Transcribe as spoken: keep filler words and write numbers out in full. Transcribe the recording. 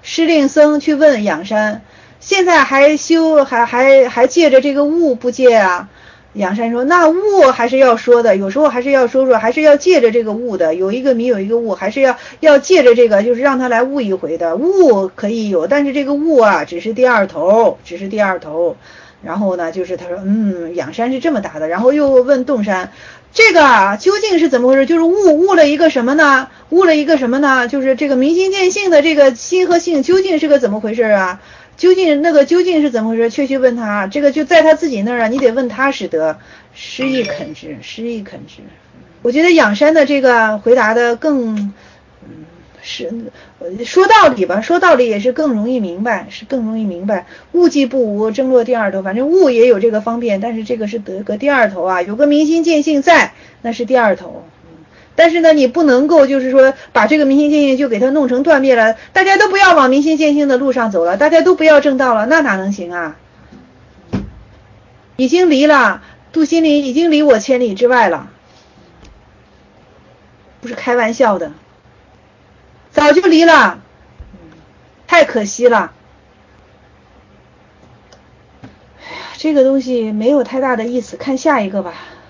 施令僧去问仰山，现在还修还还还借着这个物不借啊？仰山说，那物还是要说的，有时候还是要说说，还是要借着这个物的，有一个迷有一个物，还是要要借着这个，就是让他来悟一回的。物可以有，但是这个物啊只是第二头，只是第二头。然后呢，就是他说，嗯，仰山是这么答的。然后又问洞山，这个啊究竟是怎么回事？就是悟悟了一个什么呢？悟了一个什么呢？就是这个明心见性的这个心和性究竟是个怎么回事啊？究竟那个究竟是怎么回事？却去问他，这个就在他自己那儿啊，你得问他使得。失意肯之，失意肯之。我觉得仰山的这个回答的更，嗯，是说道理吧，说道理也是更容易明白，是更容易明白。物既不无，争落第二头，反正物也有这个方便，但是这个是得个第二头啊，有个明心见性在，那是第二头。但是呢，你不能够就是说把这个明心见性就给它弄成断灭了，大家都不要往明心见性的路上走了，大家都不要正道了，那哪能行啊？已经离了，杜心凌已经离我千里之外了，不是开玩笑的，早就离了，太可惜了。哎呀，这个东西没有太大的意思，看下一个吧。